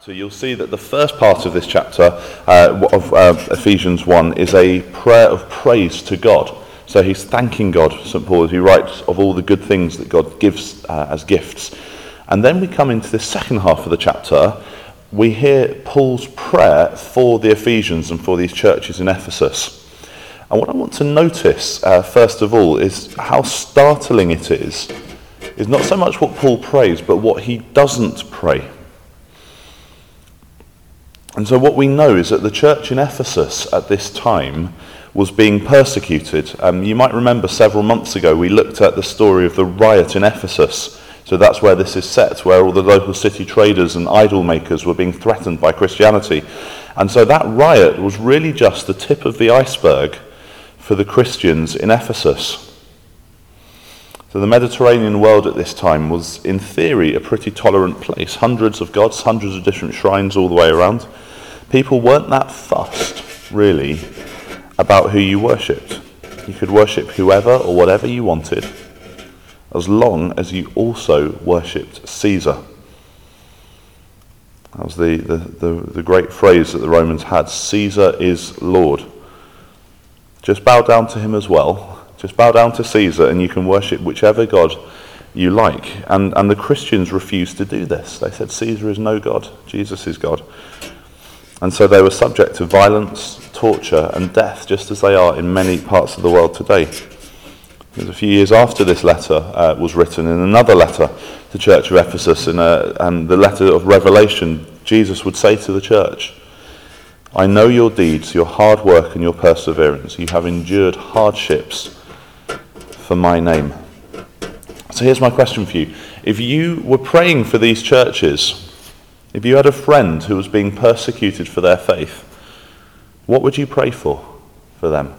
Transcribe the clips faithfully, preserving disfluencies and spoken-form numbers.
chapter, you'll see that the first part of this chapter uh, of uh, Ephesians one is a prayer of praise to God. So he's thanking God, Saint Paul, as he writes of all the good things that God gives uh, as gifts. And then we come into the second half of the chapter. We hear Paul's prayer for the Ephesians and for these churches in Ephesus. And what I want to notice, uh, first of all, is how startling it is. Is not so much what Paul prays, but what he doesn't pray. And so what we know is that the church in Ephesus at this time was being persecuted. Um, you might remember several months ago we looked at the story of the riot in Ephesus. So that's where this is set, where all the local city traders and idol makers were being threatened by Christianity. And so that riot was really just the tip of the iceberg for the Christians in Ephesus. So the Mediterranean world at this time was, in theory, a pretty tolerant place. Hundreds of gods, hundreds of different shrines all the way around. People weren't that fussed, really, about who you worshipped. You could worship whoever or whatever you wanted, as long as you also worshipped Caesar. That was the, the, the, the great phrase that the Romans had, Caesar is Lord. Just bow down to him as well. Just bow down to Caesar and you can worship whichever god you like. And, and the Christians refused to do this. They said Caesar is no god, Jesus is God. And so they were subject to violence, torture and death, just as they are in many parts of the world today. It was a few years after this letter uh, was written, in another letter to the church of Ephesus, in a, and the letter of Revelation, Jesus would say to the church, I know your deeds, your hard work and your perseverance. You have endured hardships for my name. So here's my question for you. If you were praying for these churches, if you had a friend who was being persecuted for their faith, what would you pray for, for them?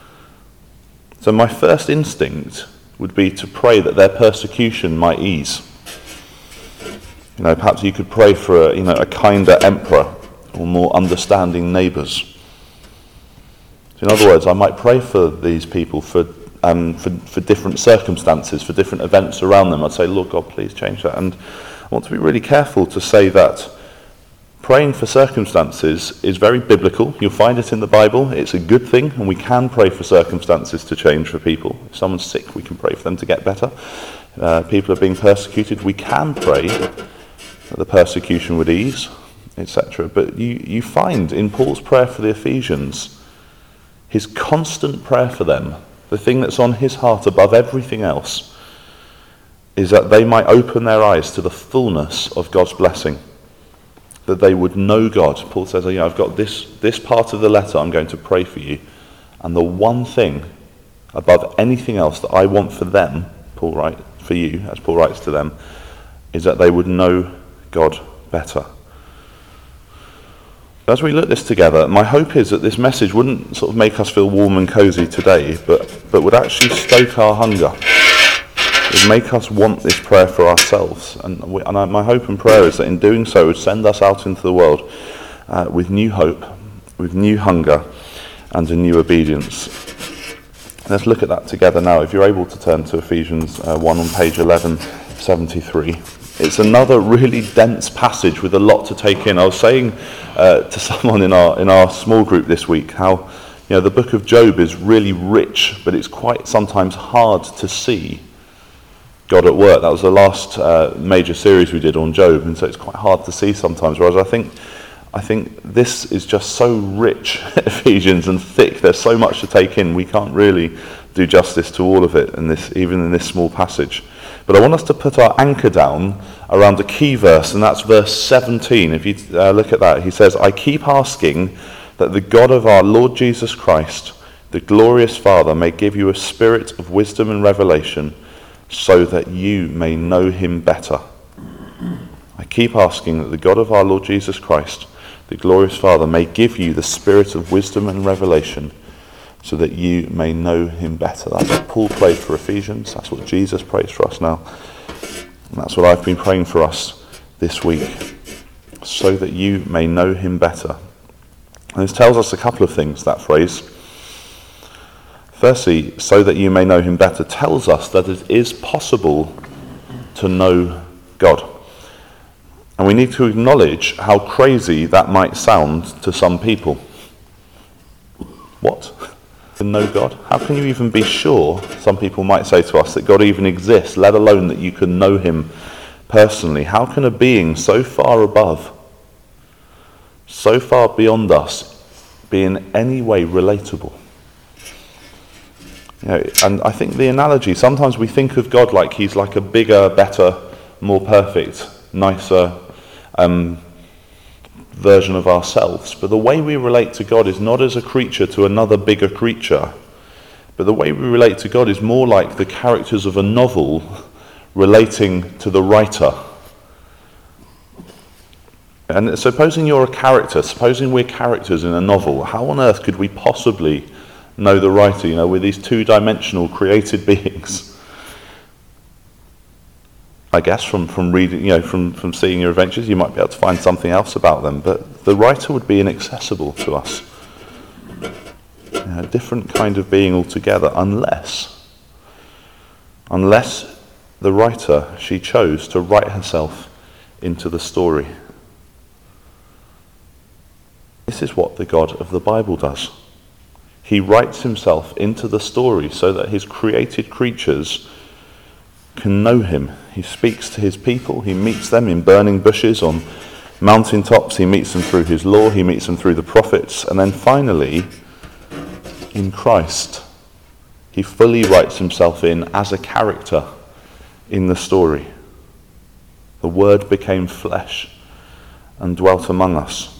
So my first instinct would be to pray that their persecution might ease. You know, perhaps you could pray for a, you know, a kinder emperor or more understanding neighbours. So in other words, I might pray for these people for, um, for for different circumstances, for different events around them. I'd say, Lord God, please change that. And I want to be really careful to say that praying for circumstances is very biblical. You'll find it in the Bible. It's a good thing, and we can pray for circumstances to change for people. If someone's sick, we can pray for them to get better. Uh, people are being persecuted, we can pray that the persecution would ease, et cetera. But you, you find in Paul's prayer for the Ephesians, his constant prayer for them, the thing that's on his heart above everything else, is that they might open their eyes to the fullness of God's blessing, that they would know God. Paul says, oh, yeah, I've got this, this part of the letter I'm going to pray for you, and the one thing above anything else that I want for them, Paul writes, for you, as Paul writes to them, is that they would know God better. As we look at this together, my hope is that this message wouldn't sort of make us feel warm and cosy today, but, but would actually stoke our hunger. It would make us want this prayer for ourselves. And, we, and I, my hope and prayer is that in doing so, it would send us out into the world uh, with new hope, with new hunger, and a new obedience. Let's look at that together now. If you're able to turn to Ephesians uh, one on page eleven seventy-three. It's another really dense passage with a lot to take in. I was saying uh, to someone in our in our small group this week how, you know, the book of Job is really rich, but it's quite sometimes hard to see God at work. That was the last uh, major series we did on Job, and so it's quite hard to see sometimes. Whereas I think I think this is just so rich, Ephesians, and thick. There's so much to take in. We can't really do justice to all of it in this, even in this small passage. But I want us to put our anchor down around a key verse, and that's verse seventeen. If you uh, look at that, he says, I keep asking that the God of our Lord Jesus Christ, the glorious Father, may give you a spirit of wisdom and revelation so that you may know him better. I keep asking that the God of our Lord Jesus Christ, the glorious Father, may give you the spirit of wisdom and revelation so that you may know him better. That's what Paul prayed for Ephesians. That's what Jesus prays for us now. And that's what I've been praying for us this week, so that you may know him better. And this tells us a couple of things, that phrase. Firstly, so that you may know him better, tells us that it is possible to know God. And we need to acknowledge how crazy that might sound to some people. What? To know God? How can you even be sure, some people might say to us, that God even exists, let alone that you can know him personally? How can a being so far above, so far beyond us, be in any way relatable? You know, and I think the analogy, sometimes we think of God like he's like a bigger, better, more perfect, nicer um, version of ourselves. But the way we relate to God is not as a creature to another bigger creature, but the way we relate to God is more like the characters of a novel relating to the writer. And supposing you're a character, supposing we're characters in a novel, how on earth could we possibly know the writer? You know, we're these two-dimensional created beings. I guess from, from reading, you know, from, from seeing your adventures, you might be able to find something else about them, but the writer would be inaccessible to us. You know, a different kind of being altogether, unless, unless the writer, she chose to write herself into the story. This is what the God of the Bible does. He writes himself into the story so that his created creatures can know him. He speaks to his people. He meets them in burning bushes on mountaintops. He meets them through his law. He meets them through the prophets. And then finally, in Christ, he fully writes himself in as a character in the story. The Word became flesh and dwelt among us.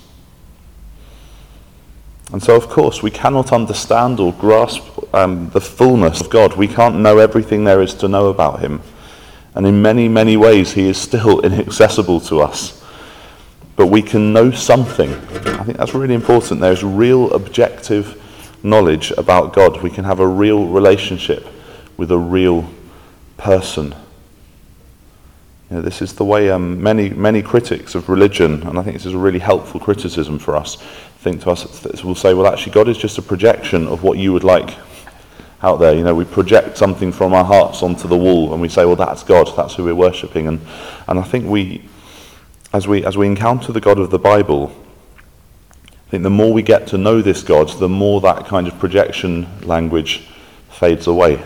And so, of course, we cannot understand or grasp um, the fullness of God. We can't know everything there is to know about him. And in many, many ways, he is still inaccessible to us. But we can know something. I think that's really important. There's real objective knowledge about God. We can have a real relationship with a real person. You know, this is the way um, many, many critics of religion, and I think this is a really helpful criticism for us, think to us, will say, well, actually, God is just a projection of what you would like out there. You know, we project something from our hearts onto the wall, and we say, well, that's God, that's who we're worshipping. And and I think we, as we as we encounter the God of the Bible, I think the more we get to know this God, the more that kind of projection language fades away.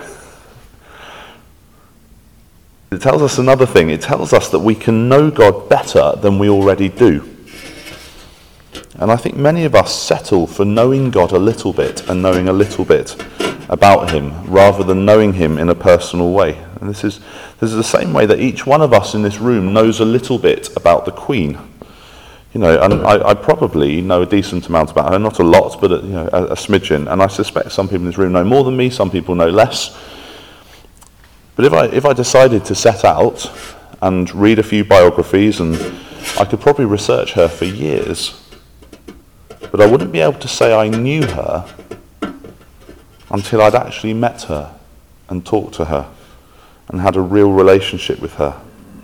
It tells us another thing. It tells us that we can know God better than we already do. And I think many of us settle for knowing God a little bit and knowing a little bit about him rather than knowing him in a personal way. And this is this is the same way that each one of us in this room knows a little bit about the Queen. You know, and I, I probably know a decent amount about her, not a lot, but a, you know, a, a smidgen. And I suspect some people in this room know more than me, some people know less. But if I if I decided to set out and read a few biographies, and I could probably research her for years, but I wouldn't be able to say I knew her until I'd actually met her and talked to her and had a real relationship with her.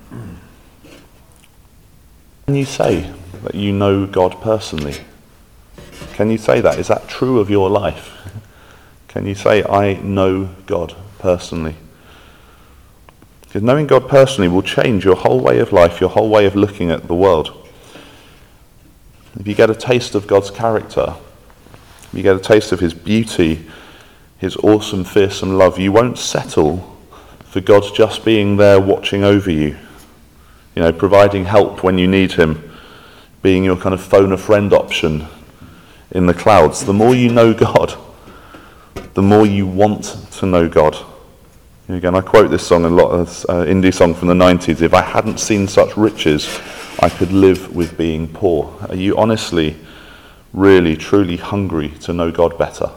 Can you say that you know God personally? Can you say that? Is that true of your life? Can you say, I know God personally? Because knowing God personally will change your whole way of life, your whole way of looking at the world. If you get a taste of God's character, if you get a taste of his beauty, his awesome, fearsome love, you won't settle for God just being there watching over you, you know, providing help when you need him, being your kind of phone a friend option in the clouds. The more you know God, the more you want to know God. Again, I quote this song a lot, of uh, indie song from the nineties. If I hadn't seen such riches, I could live with being poor. Are you honestly, really, truly hungry to know God better?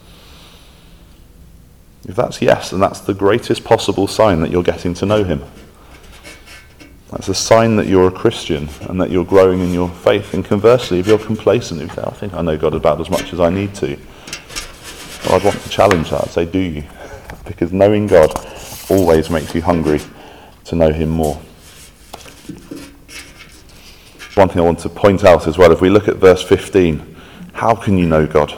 If that's yes, then that's the greatest possible sign that you're getting to know him. That's a sign that you're a Christian and that you're growing in your faith. And conversely, if you're complacent, if you say, I think I know God about as much as I need to, well, I'd want to challenge that. I'd say, do you? Because knowing God always makes you hungry to know him more. One thing I want to point out as well, if we look at verse fifteen, how can you know God?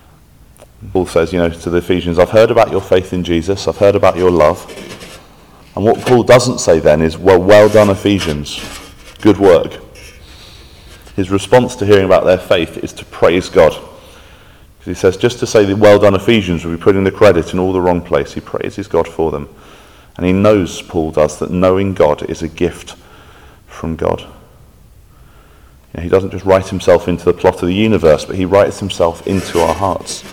Paul says, you know, to the Ephesians, I've heard about your faith in Jesus, I've heard about your love, And what Paul doesn't say then is, well, well done, Ephesians. Good work. His response to hearing about their faith is to praise God. Because he says, just to say the well done, Ephesians, would be putting the credit in all the wrong place. He praises God for them. And he knows, Paul does, that knowing God is a gift from God. You know, he doesn't just write himself into the plot of the universe, but he writes himself into our hearts.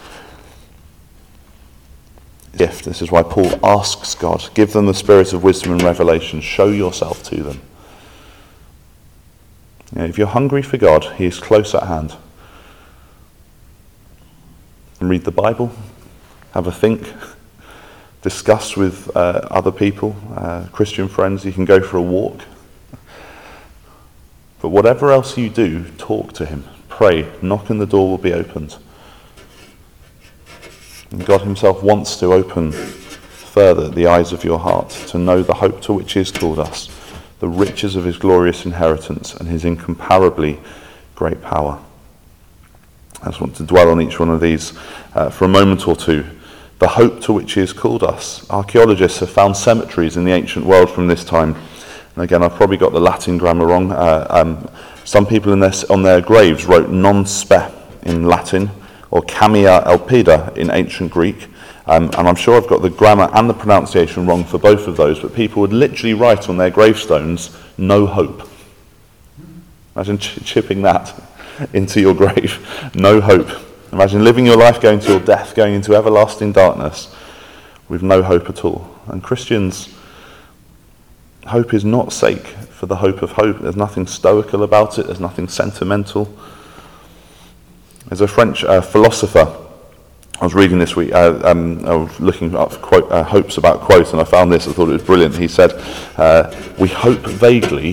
Gift. This is why Paul asks God, give them the spirit of wisdom and revelation. Show yourself to them. You know, if you're hungry for God, he is close at hand. And read the Bible, have a think, discuss with uh, other people, uh, Christian friends. You can go for a walk. But whatever else you do, talk to him. Pray. Knock and the door will be opened. And God himself wants to open further the eyes of your heart to know the hope to which he has called us, the riches of his glorious inheritance and his incomparably great power. I just want to dwell on each one of these uh, for a moment or two. The hope to which he has called us. Archaeologists have found cemeteries in the ancient world from this time. And again, I've probably got the Latin grammar wrong. Uh, um, some people in their, on their graves wrote non spe in Latin or camia elpida in ancient Greek. Um, and I'm sure I've got the grammar and the pronunciation wrong for both of those, but people would literally write on their gravestones, no hope. Imagine ch- chipping that into your grave. No hope. Imagine living your life going to your death, going into everlasting darkness with no hope at all. And Christians, hope is not sake for the hope of hope. There's nothing stoical about it. There's nothing sentimental. There's a French uh, philosopher I was reading this week, uh, um, I was looking up quote, uh, hopes about quotes, and I found this. I thought it was brilliant. He said, uh, we hope vaguely,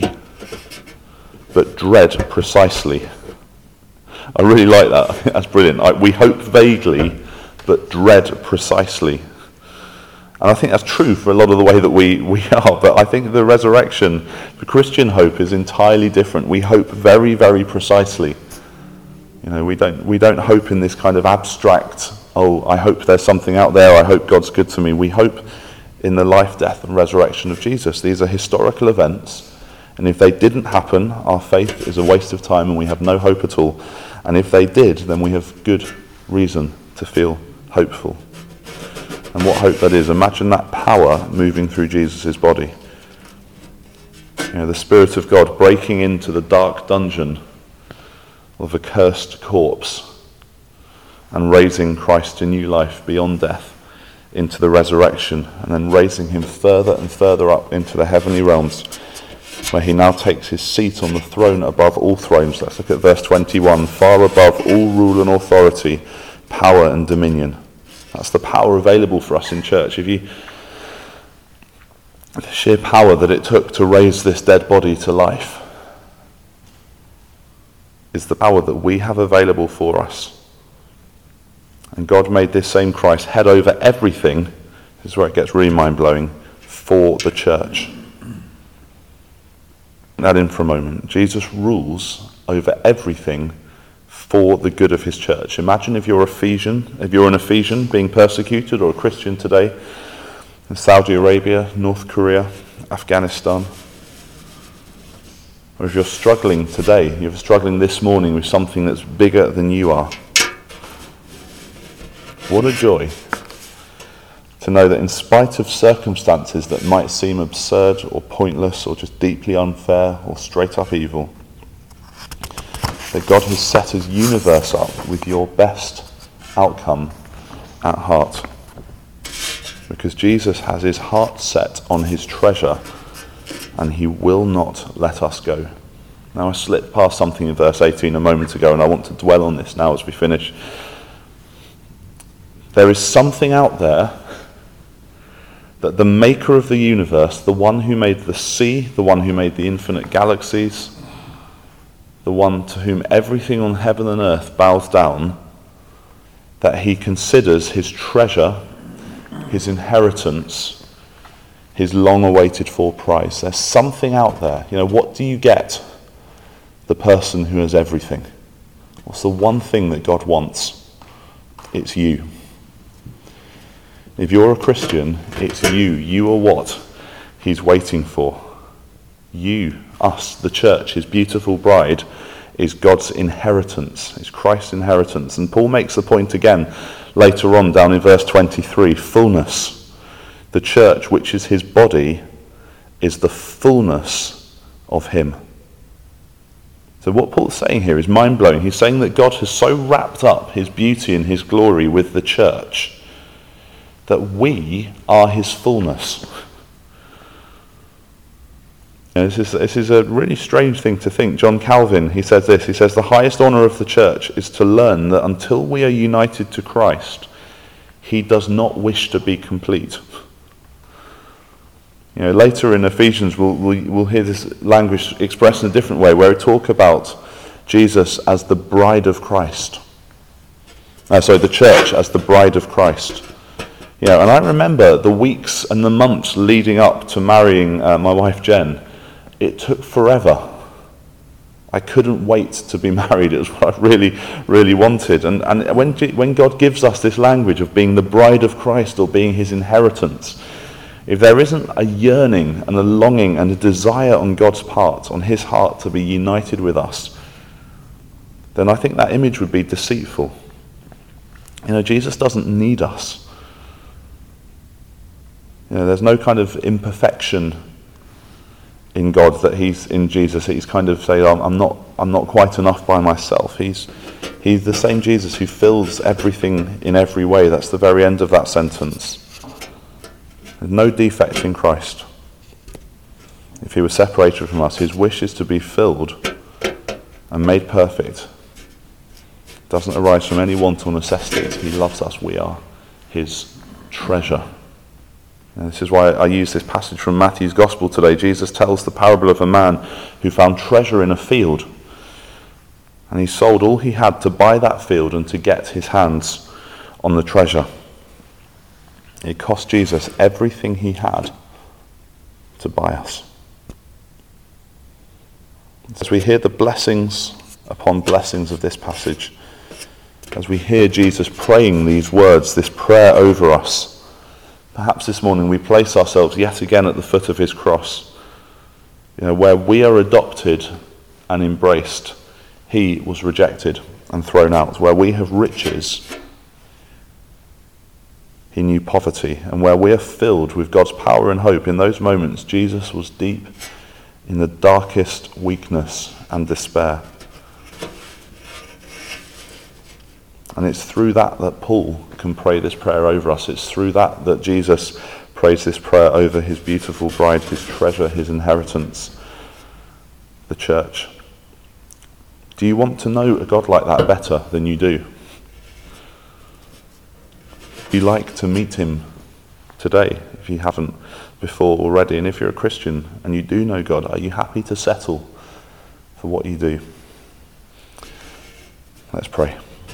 but dread precisely. I really like that. That's brilliant. I, we hope vaguely, but dread precisely. And I think that's true for a lot of the way that we, we are, but I think the resurrection, the Christian hope is entirely different. We hope very, very precisely. You know, we don't we don't hope in this kind of abstract, oh, I hope there's something out there, I hope God's good to me. We hope in the life, death, and resurrection of Jesus. These are historical events, and if they didn't happen, our faith is a waste of time and we have no hope at all. And if they did, then we have good reason to feel hopeful. And what hope that is. Imagine that power moving through Jesus' body. You know, the Spirit of God breaking into the dark dungeon of a cursed corpse and raising Christ to new life beyond death into the resurrection, and then raising him further and further up into the heavenly realms, where he now takes his seat on the throne above all thrones. Let's look at verse twenty-one. Far above all rule and authority, power and dominion. That's the power available for us in church. If you, the sheer power that it took to raise this dead body to life is the power that we have available for us. And God made this same Christ head over everything, this is where it gets really mind-blowing, for the church. That in for a moment. Jesus rules over everything for the good of his church. Imagine if you're Ephesian, if you're an Ephesian being persecuted, or a Christian today in Saudi Arabia, North Korea, Afghanistan. Or if you're struggling today, you're struggling this morning with something that's bigger than you are. What a joy to know that in spite of circumstances that might seem absurd or pointless or just deeply unfair or straight up evil, that God has set his universe up with your best outcome at heart. Because Jesus has his heart set on his treasure, and he will not let us go. Now I slipped past something in verse eighteen a moment ago, and I want to dwell on this now as we finish. There is something out there that the maker of the universe, the one who made the sea, the one who made the infinite galaxies, the one to whom everything on heaven and earth bows down, that he considers his treasure, his inheritance, his long-awaited for prize. There's something out there. You know, what do you get the person who has everything? What's the one thing that God wants? It's you. If you're a Christian, it's you. You are what he's waiting for. You, us, the church, his beautiful bride, is God's inheritance. It's Christ's inheritance. And Paul makes the point again later on down in verse twenty-three, fullness. The church, which is his body, is the fullness of him. So what Paul's saying here is mind-blowing. He's saying that God has so wrapped up his beauty and his glory with the church that we are his fullness. You know, this is, this is a really strange thing to think. John Calvin, he says this, he says, the highest honour of the church is to learn that until we are united to Christ, he does not wish to be complete. You know, later in Ephesians, we'll, we'll, we'll hear this language expressed in a different way, where we talk about Jesus as the bride of Christ. Uh, sorry, the church as the bride of Christ. You know, and I remember the weeks and the months leading up to marrying uh, my wife Jen. It took forever. I couldn't wait to be married. It was what I really, really wanted. And, and when, when God gives us this language of being the bride of Christ or being his inheritance, if there isn't a yearning and a longing and a desire on God's part, on his heart to be united with us, then I think that image would be deceitful. You know, Jesus doesn't need us. You know, there's no kind of imperfection in God that he's in Jesus. He's kind of saying, I'm, I'm not, I'm not quite enough by myself. He's, he's the same Jesus who fills everything in every way. That's the very end of that sentence. There's no defect in Christ. If he was separated from us, his wish is to be filled and made perfect. It doesn't arise from any want or necessity. He loves us. We are his treasure. And this is why I use this passage from Matthew's Gospel today. Jesus tells the parable of a man who found treasure in a field. And he sold all he had to buy that field and to get his hands on the treasure. It cost Jesus everything he had to buy us. As we hear the blessings upon blessings of this passage, as we hear Jesus praying these words, this prayer over us, perhaps this morning we place ourselves yet again at the foot of his cross, you know, where we are adopted and embraced. He was rejected and thrown out. Where we have riches, he knew poverty. And where we are filled with God's power and hope, in those moments Jesus was deep in the darkest weakness and despair. And it's through that that Paul can pray this prayer over us. It's through that that Jesus prays this prayer over his beautiful bride, his treasure, his inheritance, the church. Do you want to know a God like that better than you do? Would you like to meet him today, if you haven't before already? And if you're a Christian and you do know God, are you happy to settle for what you do? Let's pray.